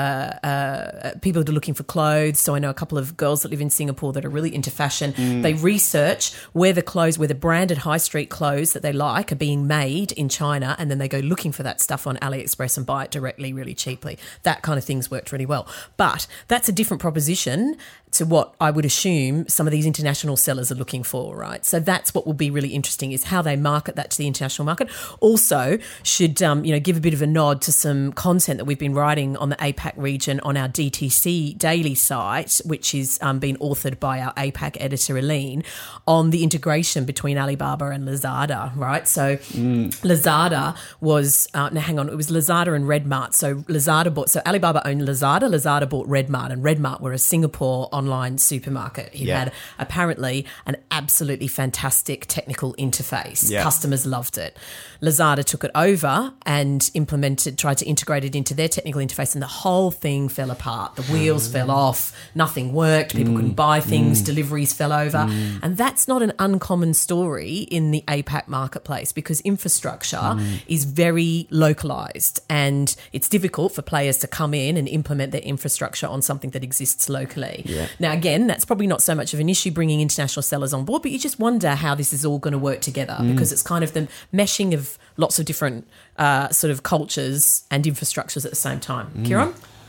uh, people that are looking for clothes. So I know a couple of girls that live in Singapore that are really into fashion. Mm. They research where the clothes, where the branded high street clothes that they like are being made in China, and then they go looking for that stuff on AliExpress and buy it directly really cheaply. That kind of thing's worked really well. But that's a different proposition to what I would assume some of these international sellers are looking for, right? So that's what will be really interesting, is how they market that to the international market. Also, should um, you know, give a bit of a nod to some content that we've been writing on the APAC region on our D T C daily site, which is um, being authored by our APAC editor, Aline, on the integration between Alibaba and Lazada, right? So mm. Lazada was, uh, now hang on, it was Lazada and Redmart. So Lazada bought, so Alibaba owned Lazada, Lazada bought Redmart, and Redmart were a Singapore online supermarket who yeah. had apparently an absolutely fantastic technical interface. Yeah. Customers loved it. Lazada took it over and implemented, tried to integrate it into their technical interface, and the whole thing fell apart. The wheels mm. fell off, nothing worked, people mm. couldn't buy things, mm. deliveries fell over. Mm. And that's not an uncommon story in the APAC marketplace, because infrastructure mm. is very localized, and it's difficult for players to come in and implement their infrastructure on something that exists locally. Yeah. Now, again, that's probably not so much of an issue bringing international sellers on board, but you just wonder how this is all going to work together, mm. because it's kind of the meshing of lots of different uh, sort of cultures and infrastructures at the same time. Mm. Kieran?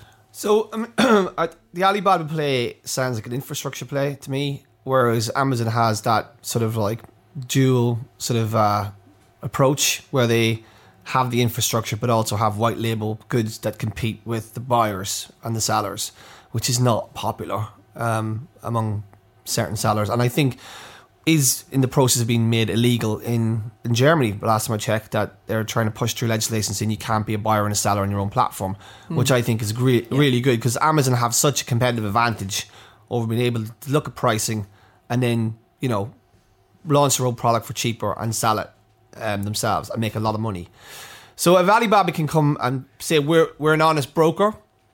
So um, the Alibaba play sounds like an infrastructure play to me, whereas Amazon has that sort of like dual sort of uh, approach where they have the infrastructure but also have white label goods that compete with the buyers and the sellers, which is not popular um, among certain sellers. And I think is in the process of being made illegal in, in Germany. The last time I checked, that they're trying to push through legislation saying you can't be a buyer and a seller on your own platform, mm. which I think is re- yeah. really good, because Amazon have such a competitive advantage over being able to look at pricing and then, you know, launch their own product for cheaper and sell it um, themselves and make a lot of money. So if Alibaba can come and say we're we're an honest broker,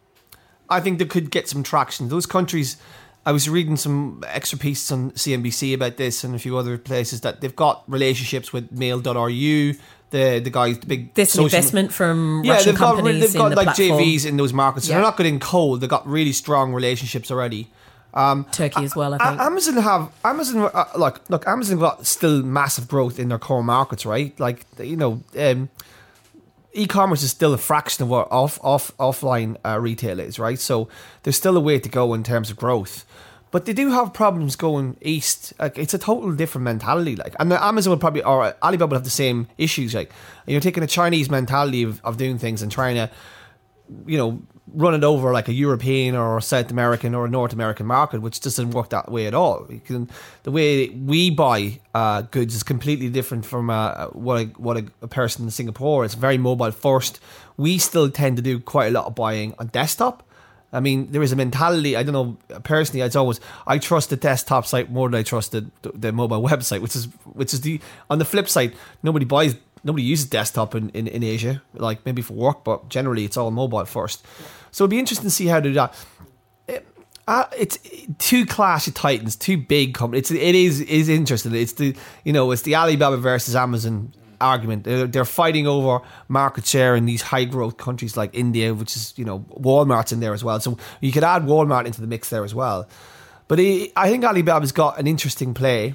I think they could get some traction. Those countries, I was reading some extra pieces on C N B C about this and a few other places, that they've got relationships with mail dot R U, the the guys, the big There's some investment from yeah, Russian they've got, companies they've got in the like platform. J Vs in those markets. So yeah. They're not getting cold. They've got really strong relationships already. Um, Turkey as well, I think. Amazon have Amazon uh, like look Amazon got still massive growth in their core markets, right? Like, you know, um, e-commerce is still a fraction of what off off offline uh, retail is, right? So there's still a way to go in terms of growth, but they do have problems going east. Like, it's a total different mentality. Like, and Amazon would probably, or Alibaba would have the same issues. Like, you're taking a Chinese mentality of, of doing things and trying to, you know, run it over like a European or a South American or a North American market, which doesn't work that way at all. You can, the way we buy uh, goods is completely different from uh, what a, what a, a person in Singapore. It's very mobile first. We still tend to do quite a lot of buying on desktop. I mean, there is a mentality. I don't know. Personally, it's always I trust the desktop site more than I trust the, the mobile website, which is which is the on the flip side. Nobody buys. Nobody uses desktop in, in, in Asia, like maybe for work, but generally it's all mobile first. So it'd be interesting to see how to do that. It, uh, it's two clash of titans, two big companies. It's it is is interesting. It's the you know it's the Alibaba versus Amazon argument. They're, they're fighting over market share in these high growth countries like India, which is, you know, Walmart's in there as well. So you could add Walmart into the mix there as well. But it, I think Alibaba's got an interesting play.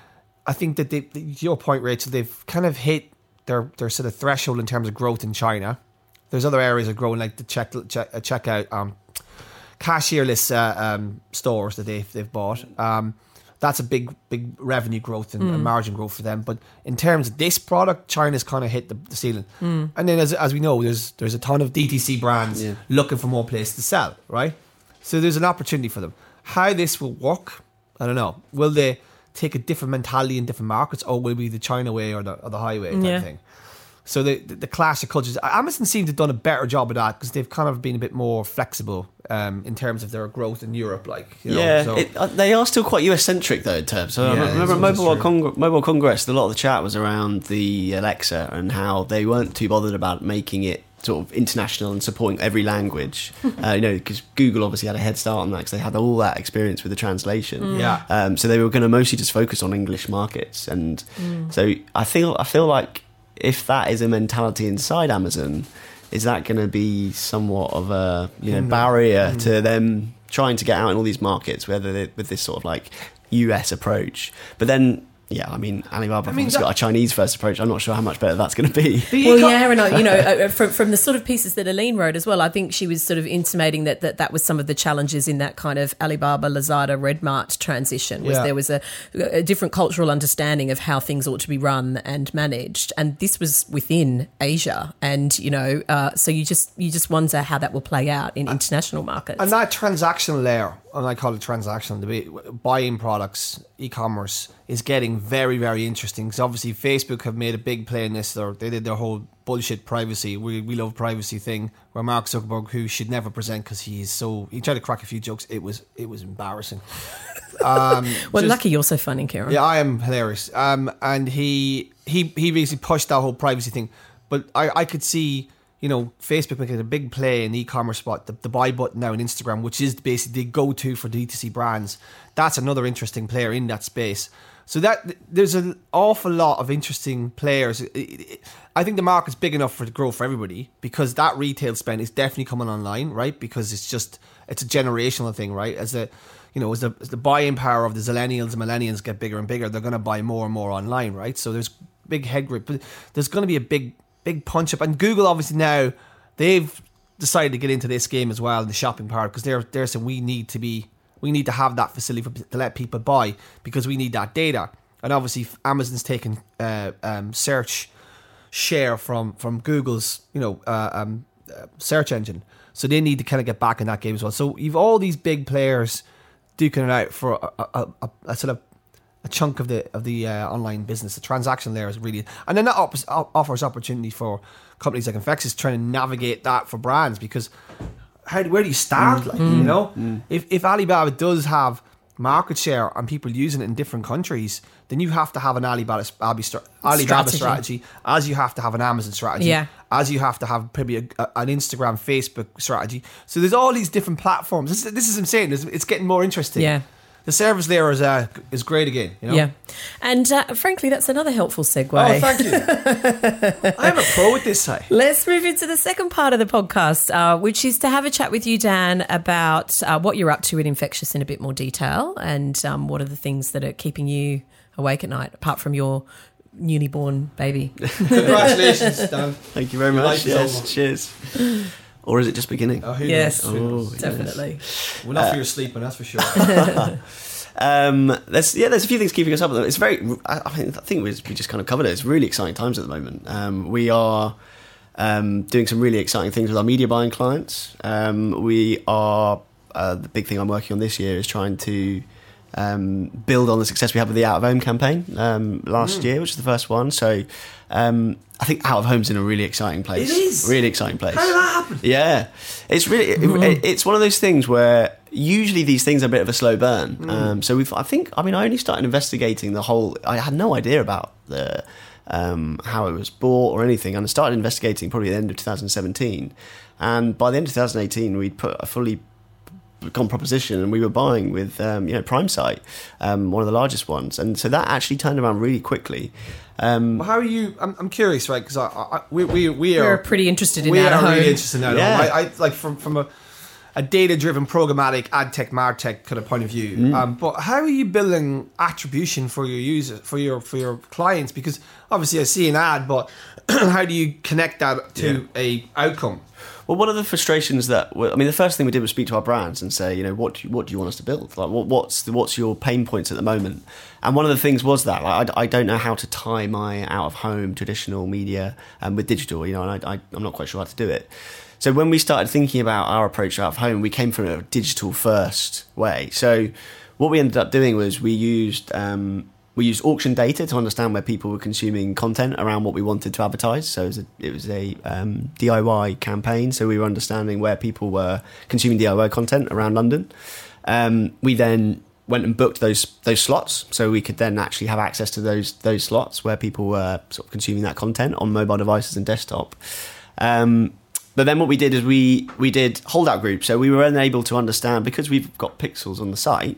I think that they, to your point, Rachel, they've kind of hit their their sort of threshold in terms of growth in China. There's other areas of growing, like the check, check checkout um, cashierless uh, um, stores that they've they've bought. Um, that's a big big revenue growth and, mm. and margin growth for them. But in terms of this product, China's kind of hit the, the ceiling. Mm. And then, as as we know, there's there's a ton of D T C brands yeah. looking for more places to sell, right? So there's an opportunity for them. How this will work, I don't know. Will they take a different mentality in different markets, or will it be the China way or the, or the highway type yeah. thing? So the, the the clash of cultures, Amazon seems to have done a better job of that because they've kind of been a bit more flexible um, in terms of their growth in Europe. Like, you know, yeah, so. it, uh, they are still quite U S centric though in terms. So Yeah, I remember at it's- it's Mobile, true. Cong- Mobile Congress, a lot of the chat was around the Alexa and how they weren't too bothered about making it sort of international and supporting every language. uh, you know, because Google obviously had a head start on that because they had all that experience with the translation. Yeah. Um, so they were going to mostly just focus on English markets, and Mm. so I feel I feel like if that is a mentality inside Amazon, is that going to be somewhat of a you know Mm. barrier Mm. to them trying to get out in all these markets, whether they, with this sort of like U S approach? But then, yeah, I mean, Alibaba I mean, has that- got a Chinese first approach. I'm not sure how much better that's going to be. The Well, eco- yeah, and I, you know, uh, from from the sort of pieces that Aline wrote as well, I think she was sort of intimating that that, that was some of the challenges in that kind of Alibaba, Lazada, Redmart transition. Was Yeah. there was a, a different cultural understanding of how things ought to be run and managed, and this was within Asia, and you know, uh, so you just you just wonder how that will play out in international markets. And that transactional layer, and I call it transactional, the way- buying products, e-commerce, is getting very, very interesting. Because obviously Facebook have made a big play in this. Or they did their whole bullshit privacy, we, we love privacy thing, where Mark Zuckerberg, who should never present because he is so, he tried to crack a few jokes. It was it was embarrassing. Um, well, just- lucky you're so funny, Kieran. Yeah, I am hilarious. Um, and he he he basically pushed that whole privacy thing. But I, I could see, you know, Facebook making a big play in the e-commerce spot, the, the buy button now on Instagram, which is basically the go-to for D two C brands. That's another interesting player in that space. So that there's an awful lot of interesting players. It- it- I think the market's big enough for to grow for everybody, because that retail spend is definitely coming online, right? Because it's just it's a generational thing, right? As the you know, as the, as the buying power of the Zillennials and Millennials get bigger and bigger, they're going to buy more and more online, right? So there's big head grip, but there's going to be a big, big punch up. And Google, obviously, now they've decided to get into this game as well, in the shopping part, because they're they're saying we need to be, we need to have that facility for, to let people buy, because we need that data. And obviously, Amazon's taken uh, um, search share from from Google's, you know, uh, um, uh, search engine, so they need to kind of get back in that game as well. So you've all these big players duking it out for a, a, a, a sort of a chunk of the of the uh, online business. The transaction layer is really, and then that op- offers opportunity for companies like Infexus trying to navigate that for brands, because how where do you start? Like mm. you know, mm. if if Alibaba does have market share and people using it in different countries, then you have to have an Alibaba Alibaba strategy. strategy, as you have to have an Amazon strategy, yeah. as you have to have probably a, a, an Instagram, Facebook strategy. So there's all these different platforms. This, this is what I'm saying. It's, it's getting more interesting. Yeah. The service layer is uh, is great again. You know? Yeah, and uh, frankly, that's another helpful segue. Oh, thank you. I'm a pro with this side. Let's move into the second part of the podcast, uh, which is to have a chat with you, Dan, about uh, what you're up to in Infexus in a bit more detail, and um, what are the things that are keeping you awake at night, apart from your newly born baby. Congratulations, Dan. Thank you very much. Yes, cheers. Or is it just beginning? Oh, yes, oh, definitely. Yes. Well, not uh, for your sleeping, that's for sure. um, there's yeah, there's a few things keeping us up. It's very. I, I think I think we just kind of covered it. It's really exciting times at the moment. Um, we are um, doing some really exciting things with our media buying clients. Um, we are uh, the big thing I'm working on this year is trying to um, build on the success we had with the Out of Home campaign um, last mm. year, which is the first one. So. Um, I think Out of Home's in a really exciting place. It is really exciting place. How did that happen? Yeah, it's really it, it, it's one of those things where usually these things are a bit of a slow burn. Mm. Um, so we've I think I mean I only started investigating the whole. I had no idea about the um, how it was bought or anything, and I started investigating probably at the end of two thousand seventeen, and by the end of two thousand eighteen we'd put a fully gone proposition, and we were buying with um, you know PrimeSite, um, one of the largest ones, and so that actually turned around really quickly. Um, well, how are you? I'm, I'm curious, right? Because I, I, we, we, we are We're pretty interested in we Out of are Home. really interested in Out of Yeah. Home. I, I like from from a, a data-driven, programmatic, ad tech, martech kind of point of view. Mm. Um, but how are you building attribution for your users, for your for your clients? Because obviously, I see an ad, but how do you connect that to yeah. a outcome? Well, one of the frustrations that I mean, the first thing we did was speak to our brands and say, you know, what do you, what do you want us to build? Like, what, what's the, what's your pain points at the moment? And one of the things was that like, I, I don't know how to tie my out of home traditional media um, with digital, you know, and I, I, I'm not quite sure how to do it. So when we started thinking about our approach out of home, we came from a digital first way. So what we ended up doing was we used. Um, We used auction data to understand where people were consuming content around what we wanted to advertise. So it was a, it was a um, D I Y campaign. So we were understanding where people were consuming D I Y content around London. Um, we then went and booked those those slots, so we could then actually have access to those those slots where people were sort of consuming that content on mobile devices and desktop. Um, But then what we did is we we did holdout groups. So we were then able to understand, because we've got pixels on the site,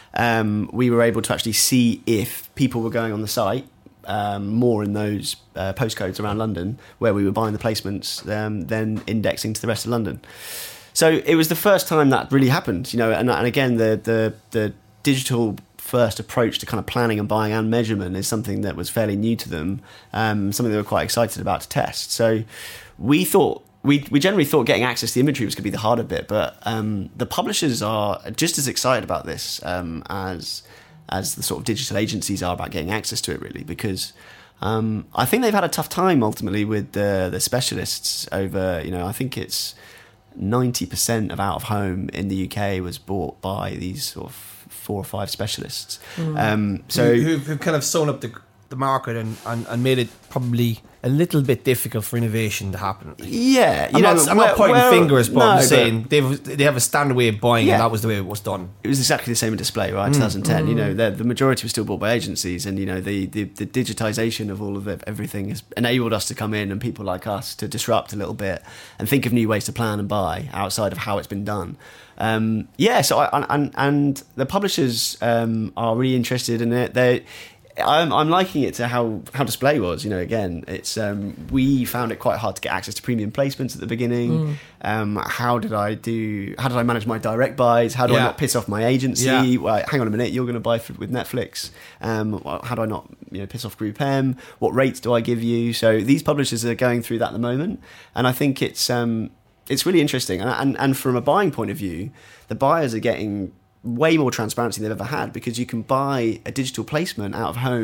um, we were able to actually see if people were going on the site um, more in those uh, postcodes around London where we were buying the placements um, than indexing to the rest of London. So it was the first time that really happened, you know. And, and again, the the the digital first approach to kind of planning and buying and measurement is something that was fairly new to them, um, something they were quite excited about to test. So we thought. We we generally thought getting access to the inventory was going to be the harder bit, but um, the publishers are just as excited about this um, as as the sort of digital agencies are about getting access to it, really, because um, I think they've had a tough time ultimately with the the specialists over, you know, I think it's ninety percent of out of home in the U K was bought by these sort of four or five specialists. Mm. Um, so Who, who've, who've kind of sewn up the the market and, and, and made it probably a little bit difficult for innovation to happen. Yeah, you I'm, know, not, I'm well, not pointing well, fingers, but no, I'm just but saying they've, they have a standard way of buying, yeah. and that was the way it was done. It was exactly the same in display, right? Mm. twenty ten, mm. you know, the, the majority was still bought by agencies, and you know, the the, the digitization of all of it, everything has enabled us to come in and people like us to disrupt a little bit and think of new ways to plan and buy outside of how it's been done. Um, yeah, so I, and and the publishers um, are really interested in it. They I'm, I'm liking it to how, how display was. You know, again, it's um, we found it quite hard to get access to premium placements at the beginning. Mm. Um, how did I do? How did I manage my direct buys? How do yeah. I not piss off my agency? Yeah. Well, hang on a minute, you're going to buy for, with Netflix. Um, well, how do I not, you know, piss off Group M? What rates do I give you? So these publishers are going through that at the moment, and I think it's um, it's really interesting. And, and and from a buying point of view, the buyers are getting way more transparency than they've ever had, because you can buy a digital placement out of home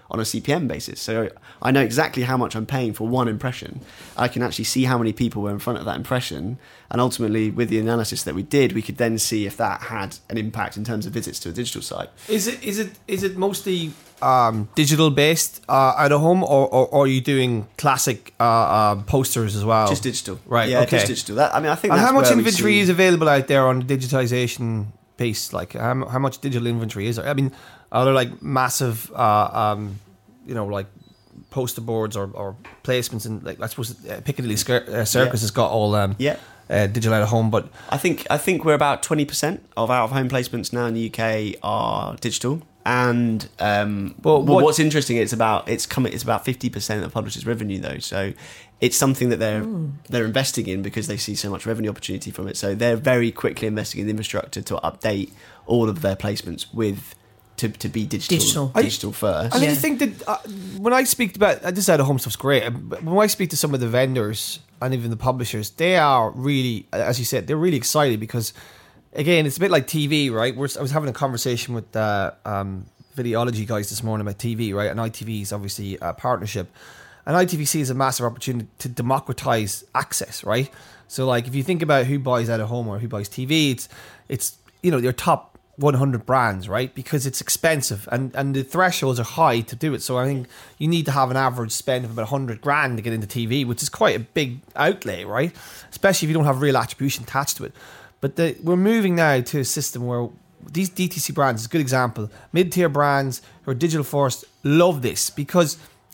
on a C P M basis. So I know exactly how much I'm paying for one impression. I can actually see how many people were in front of that impression. And ultimately, with the analysis that we did, we could then see if that had an impact in terms of visits to a digital site. Is it is it is it mostly um, digital based uh, out of home, or, or, or are you doing classic uh, uh, posters as well? Just digital, right? Yeah, okay. just digital. That, I mean, I think. And that's how much where we inventory see- is available out there on the digitization piece? Like how, how much digital inventory is there? I mean, are there like massive, uh, um, you know, like poster boards or, or placements? And like I suppose uh, Piccadilly Square, uh, Circus Yeah. has got all um, Yeah. uh, digital out of home, but I think I think we're about twenty percent of out of home placements now in the U K are digital. And um, Well, well, what- what's interesting, it's about it's coming. It's about fifty percent of publishers' revenue, though. So it's something that they're they're investing in because they see so much revenue opportunity from it. So they're very quickly investing in the infrastructure to update all of their placements with to, to be digital Digital. digital first. I mean, Yeah. I think that uh, when I speak about uh, this out of home stuff's great. uh, But when I speak to some of the vendors and even the publishers, they are really, as you said, they're really excited because, again, it's a bit like T V, right? We're, I was having a conversation with the um, Videology guys this morning about T V, right? And I T V is obviously a partnership, and I T V C is a massive opportunity to democratize access, right? So, like, if you think about who buys out of home or who buys T V, it's it's you know your top one hundred brands, right? Because it's expensive and, and the thresholds are high to do it. So I think you need to have an average spend of about one hundred grand to get into T V, which is quite a big outlay, right? Especially if you don't have real attribution attached to it. But the, we're moving now to a system where these D T C brands is a good example. Mid-tier brands who are digital first love this because,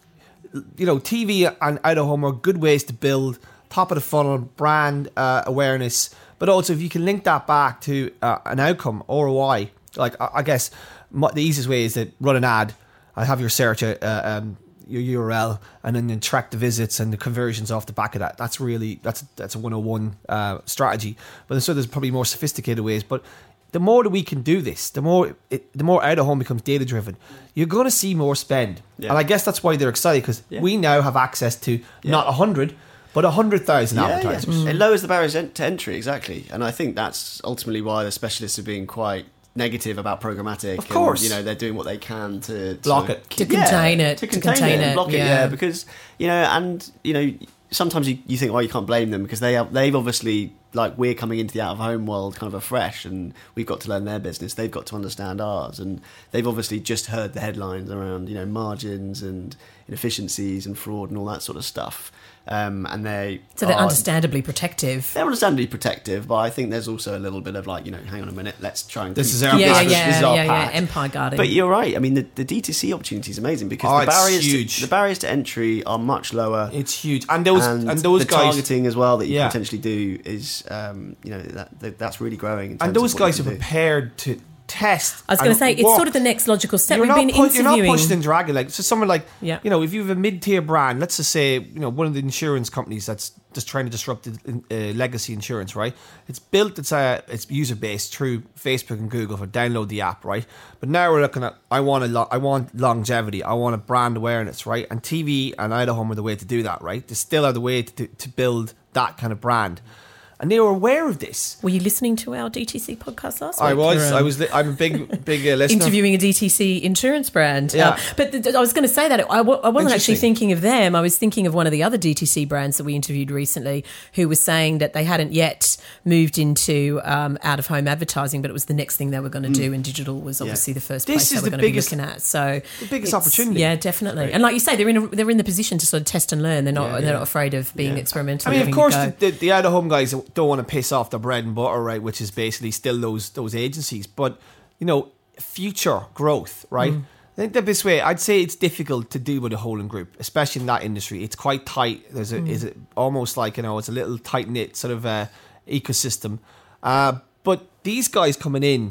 you know, T V and out of home are good ways to build top of the funnel brand uh, awareness. But also, if you can link that back to uh, an outcome, R O I, like I, I guess my, the easiest way is to run an ad. I have your search, uh, um, your U R L, and then you track the visits and the conversions off the back of that. That's really that's that's a one oh one uh, strategy. But so there's probably more sophisticated ways. But the more that we can do this, the more it, the more out of home becomes data driven. You're going to see more spend, Yeah. and I guess that's why they're excited because Yeah. we now have access to not a hundred. But one hundred thousand Yeah, advertisers. yeah. It lowers the barriers to entry, exactly. And I think that's ultimately why the specialists are being quite negative about programmatic. Of course. And, you know, they're doing what they can to... to Block it. To contain it, To to contain, contain it, and it, block it, yeah. yeah. Because, you know, and, you know, sometimes you, you think, well, you can't blame them because they have, they've obviously, like, we're coming into the out-of-home world kind of afresh and we've got to learn their business. They've got to understand ours. And they've obviously just heard the headlines around, you know, margins and inefficiencies and fraud and all that sort of stuff. Um, and they So they're are- understandably protective. they're understandably protective, but I think there's also a little bit of like, you know, hang on a minute, let's try and This keep- is our Yeah, yeah, patch. yeah, This is our yeah, yeah. patch. Empire guarding. But you're right. I mean, the, the D T C opportunity is amazing because Oh, the it's barriers huge. To, the barriers to entry are much lower. It's huge, and those and, and, those the guys targeting as well that you Yeah. can potentially do is, um, you know, that, that that's really growing. In terms and those of what guys you are can do. prepared to test. I was going to and say, it's work. sort of the next logical step. You're We've not been pu- you're not interviewing... pushed and dragging. Like so, someone like Yeah. you know, if you have a mid-tier brand, let's just say you know one of the insurance companies that's just trying to disrupt the, uh, legacy insurance, right? It's built, it's uh, it's user based through Facebook and Google for download the app, right? But now we're looking at I want a lo- I want longevity, I want a brand awareness, right? And T V and out of home are the way to do that, right? They still are the way to to build that kind of brand. And they were aware of this. Were you listening to our D T C podcast last week? I was. Or, um, I was. Li- I'm a big, big uh, listener. interviewing a D T C insurance brand. Yeah. Uh, but th- I was going to say that I, w- I wasn't actually Interesting. thinking of them. I was thinking of one of the other D T C brands that we interviewed recently who was saying that they hadn't yet moved into um, out-of-home advertising, but it was the next thing they were going to do, and digital was obviously the first This place is they were the going biggest- to be looking at. So the biggest it's- opportunity. Yeah, definitely. And like you say, they're in a, they're in the position to sort of test and learn. They're not Yeah, they're yeah. not afraid of being experimental. I mean, of giving it a course, go. the, the, the out-of-home guys don't want to piss off their bread and butter, right? Which is basically still those those agencies. But you know, future growth, right? Mm. I think the best way I'd say it's difficult to do with a holding group, especially in that industry. It's quite tight. There's a Mm. is it almost like you know it's a little tight knit sort of uh, ecosystem. Uh, but these guys coming in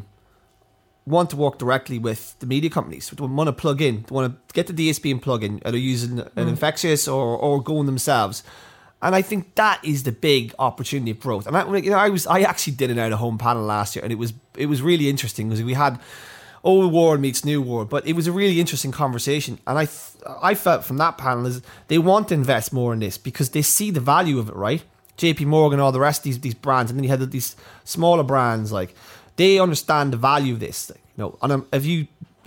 want to work directly with the media companies. They want to plug in. They want to get the D S P and plug in, either using an Mm. infectious or or going themselves. And I think that is the big opportunity of growth. And I, you know, I was I actually did an out of home panel last year, and it was it was really interesting because we had old world meets new world, but it was a really interesting conversation. And I th- I felt from that panel is they want to invest more in this because they see the value of it, right? J P Morgan, all the rest of these these brands, and then you had these smaller brands like they understand the value of this. Like, you know, and um, if you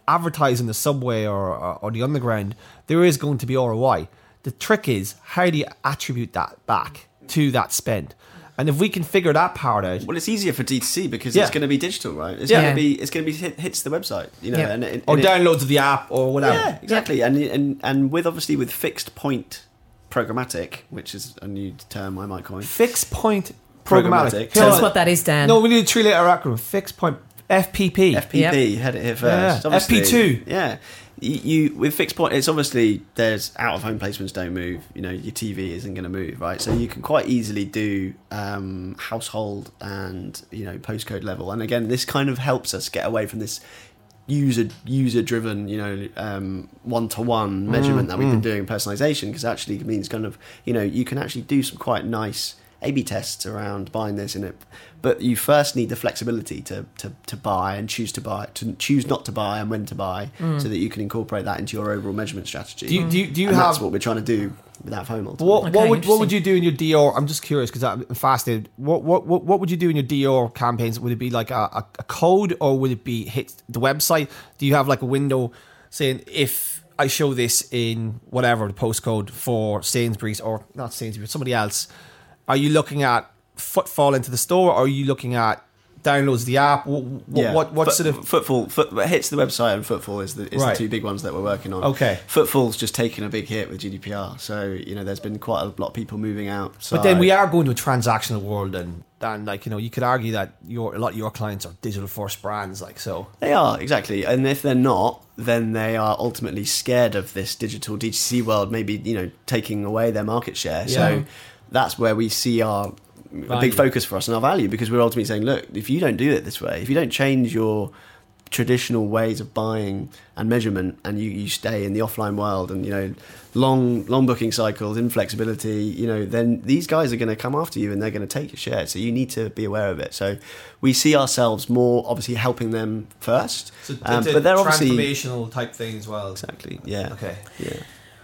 advertise in the subway or, or, or the underground, there is going to be R O I. The trick is, how do you attribute that back to that spend? And if we can figure that part out, well, it's easier for D two C because Yeah. it's going to be digital, right? It's Yeah. going to be it's going to be hit, hits the website, you know, Yeah. and, and, or and it- downloads of the app or whatever. yeah, exactly. And and and with obviously with fixed point programmatic, which is a new term I might coin. Fixed point programmatic. Programmatic. Tell Hold us on. what that is, Dan. No, we need a three letter acronym. Fixed point F P P. F P P, you had it here first. Yeah. Obviously, F P two. Yeah. You, you with fixed point, it's obviously there's out of home placements don't move. You know, your T V isn't going to move, right? So you can quite easily do um, household and you know postcode level. And again, this kind of helps us get away from this user user driven, you know, um, one to one measurement that we've been doing in personalization, because actually it means kind of you know you can actually do some quite nice A B tests around buying this in it, but you first need the flexibility to, to, to buy and choose to buy, to choose not to buy and when to buy, so that you can incorporate that into your overall measurement strategy. Do you, do you, do you and have that's what we're trying to do with that home. Ultimately. What, Okay, what would what would interesting. you do in your D R? I'm just curious because I'm fascinated. What, what what what would you do in your D R campaigns? Would it be like a, a, a code, or would it be hit the website? Do you have like a window saying, if I show this in whatever the postcode for Sainsbury's, or not Sainsbury's, somebody else, are you looking at footfall into the store, or are you looking at downloads of the app? What what, what, what Foot- sort of footfall foot, hits the website, and footfall is the is Right. the two big ones that we're working on. Okay. Footfall's just taken a big hit with G D P R, so you know there's been quite a lot of people moving out. But then we are going to a transactional world, and then like you know you could argue that your a lot of your clients are digital first brands, like so. They are, exactly. And if they're not, then they are ultimately scared of this digital D T C world, maybe, you know, taking away their market share. Yeah. So that's where we see our a Value. big focus for us and our value, because we're ultimately saying, look, if you don't do it this way, if you don't change your traditional ways of buying and measurement, and you, you stay in the offline world and, you know, long long booking cycles, inflexibility, you know, then these guys are going to come after you and they're going to take your share. So you need to be aware of it. So we see ourselves more obviously helping them first, um, but they're obviously transformational type thing as well. exactly yeah Okay. yeah.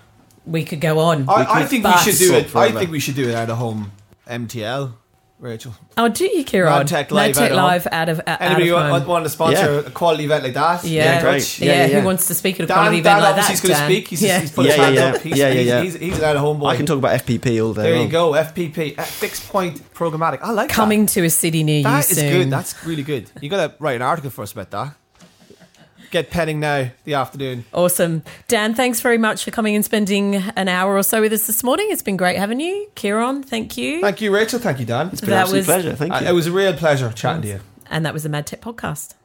We could go on. I, I could- think we but- should do it. I Forever. think we should do it out of home. M T L, Rachel. Oh, do you, Kieran? Rodtech Live Rodtech out of Live out of, out Anybody of want, home. want to sponsor Yeah. a quality event like that? Yeah, Yeah, yeah, great. Yeah, yeah, Who yeah. wants to speak at a Dan, quality Dan event like obviously that? is going to Dan? speak. He's, yeah. he's put Yeah, his hand yeah, up. yeah. He's, Yeah, yeah, he's, yeah. He's, he's an out of home boy. I can talk about F P P all day There long. you go. F P P, uh, fixed point programmatic. I like Coming to a city near that. you That is soon. good. That's really good. You got to write an article for us about that. Get penning now. The afternoon. Awesome. Dan, thanks very much for coming and spending an hour or so with us this morning. It's been great having you. Kieran, thank you. Thank you, Rachel. Thank you, Dan. It's been That an absolute was- pleasure. Thank Uh, you. it was a real pleasure chatting to you. And that was the Mad Tech Podcast.